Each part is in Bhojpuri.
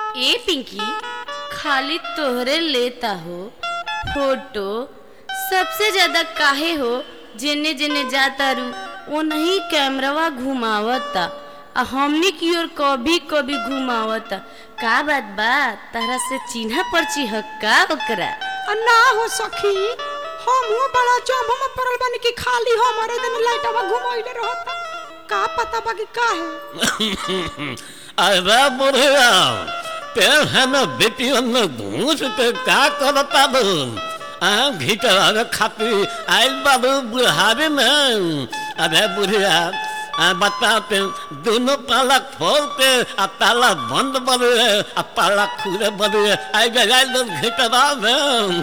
ए पिंकी, खाली तोहरे लेता हो फोटो। सबसे ज्यादा काहे हो जेने जेने जाता रू वो नहीं कैमरावा घुमावता आ हमनी की ओर कभी कभी घुमावता। का बात बा, तारा से चिन्हा पर्ची हक्का ओकरा? ना हो सखी, हम बड़ा चौंभ में पड़ल बानी कि खाली हमारे दिन लाइटवा घुमाइले रहता। का पता बा कि काहे? अरे बुढ़िया, ते है ना बेटियों ने घूस पे का करता दून? घीटर खाती आइल बाबू बुढ़ावे में। अरे बुढ़िया, बता पे दोनों ताला खोल के ताला बंद बने ताला खुले बने आई गए घीटरा में।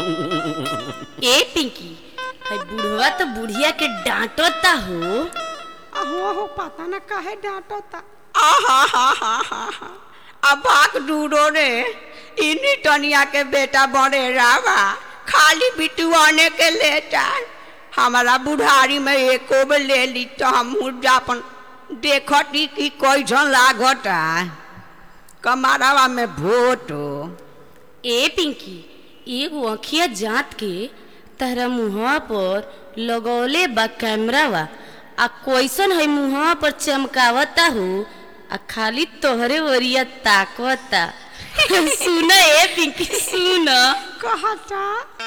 ए पिंकी, बुढ़वा तो बुढ़िया के डांटता हो। हो पता ना काहे डांटता। अब भाग डूडो रे, इन्हीं टनिया के बेटा बड़े रावा खाली बिटुआने के लेटा। हमारा बुढ़ारी में एको बे ले ली तो हम जापन देखती कि कैसन लागता कमारावा में भोटो। ए पिंकी, एगो अखिया जात के तहरा मुहा पर लगौले बा कैमरावा आ कैसन है मुहा पर चमकावता हो आ खाली तोहरे ओरिया ताकवता। सुना ए पिंकी, सुना कहता।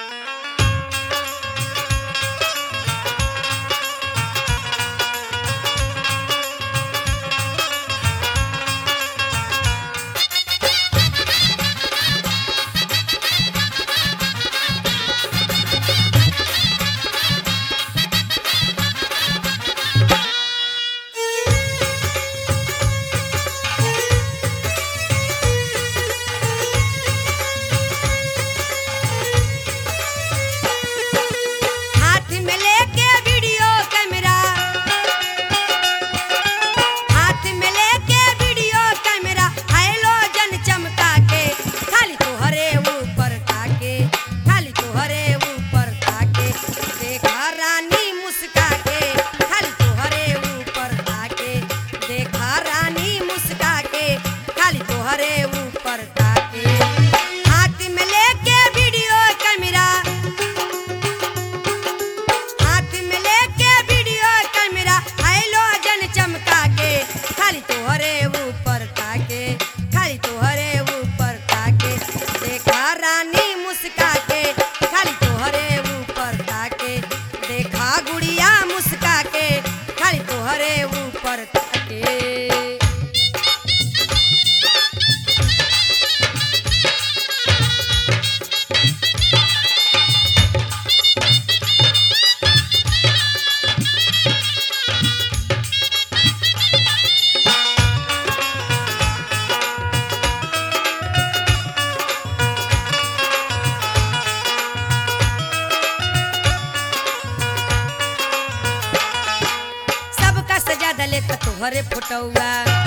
तोहरे फोटौआ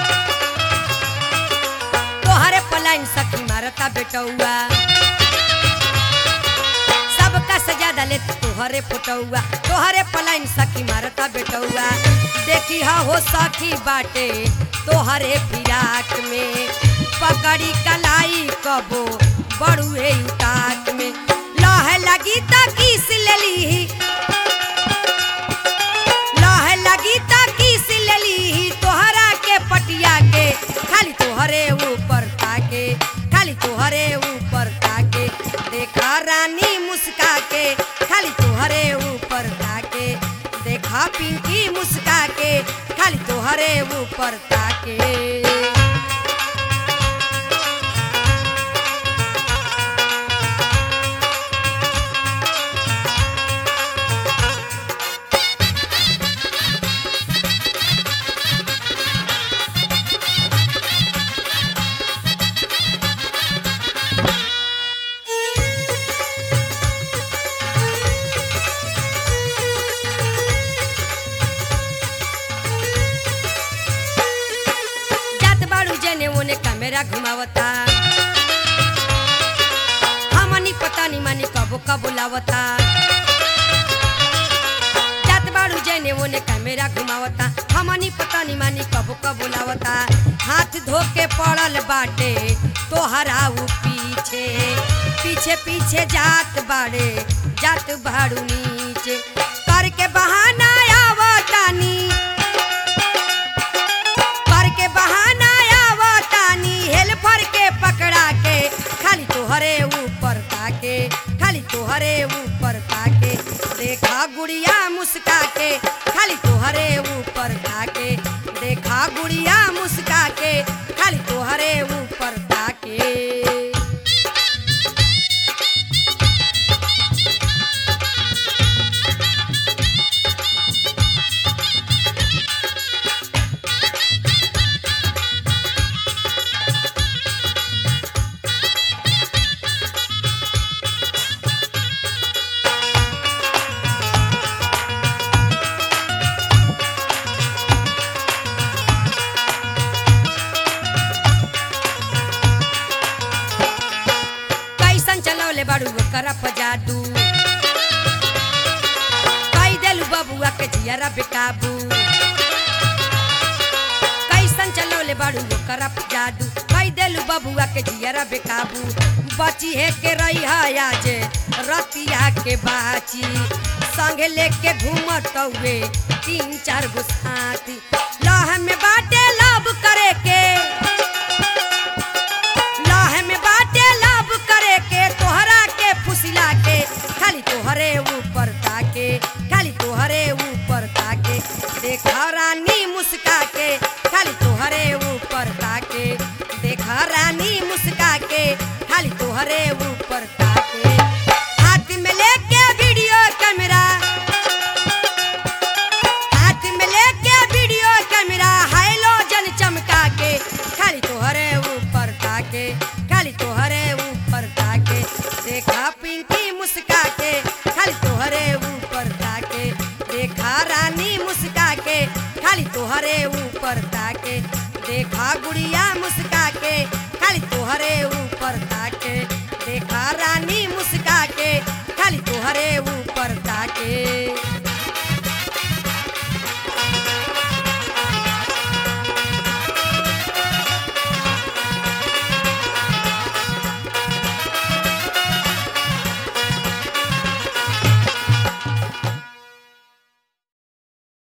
तोहरे पलाइन सखी मारता बेटौआ। सबका सजादा ले तोहरे फोटौआ तोहरे पलाइन सखी मारता बेटौआ। देखी हो सखी बाटे तोहरे फिराक में पकड़ी कलाई कबो बड़ुए उताक में। लहे लगी ता किस लेली, लहे लगी ता किस लेली तोहरा के पटिया के। खाली तोहरे ऊपर ताके, खाली तोहरे ऊपर ताके। देखा रानी मुस्का के खाली तोहरे ऊपर ताके। देखा पिंकी मुस्का के खाली तोहरे ऊपर ताके। कैमरा घुमावता हमनी पता नहीं मानी कबो कबो लावता। जात बाड़ू जने ओने कैमरा घुमावता हमनी पता नहीं मानी कबो कबो लावता। हाथ धो के पड़ल बाटे तोहरा उ पीछे पीछे पीछे जात बाड़े जात भाड़ू नीचे करके बहाना आवतानी करके बहाना आवतानी हेल्पर के पकड़ा के खाली तोहरे ऊपर ताके खाली तोहरे ऊपर ताके देखा गुड़िया मुस्का के खाली तोहरे ऊपर ताके देखा गुड़िया मुस्का के खाली तोहरे ऊपर ताके चलौले बाड़ू करप जादू कई देलू बबुआ के जियरा बेकाबू कैसन चलौले बाड़ू करप जादू कई देलू बबुआ के जियरा बेकाबू बची है के रही है आज रतिया के बाची संगे लेके घूमत हुए 3-4 गो साथी लह में बाटे लब करे के लह में बाटे लब करे के तोहरा के फुसिला के खाली तोहरे ऊपर ताके खाली तोहरे ऊपर ताके देखा रानी मुस्का के खाली तोहरे ऊपर ताके देखा रानी मुस्का के खाली तोहरे ऊपर ताके हाथ में लेके वीडियो कैमरा हाथ में लेके वीडियो कैमरा हाइलोजन चमका के खाली तोहरे ऊपर ताके खाली तोहरे ऊपर ताके देखा पिंकी मुस्का के खाली तोहरे ऊपर ताके देखा रानी मुस्का के खाली तोहरे ऊपर ताके देखा गुड़िया मुस्का के खाली तोहरे ऊपर ताके देखा रानी मुस्का के खाली तोहरे ऊपर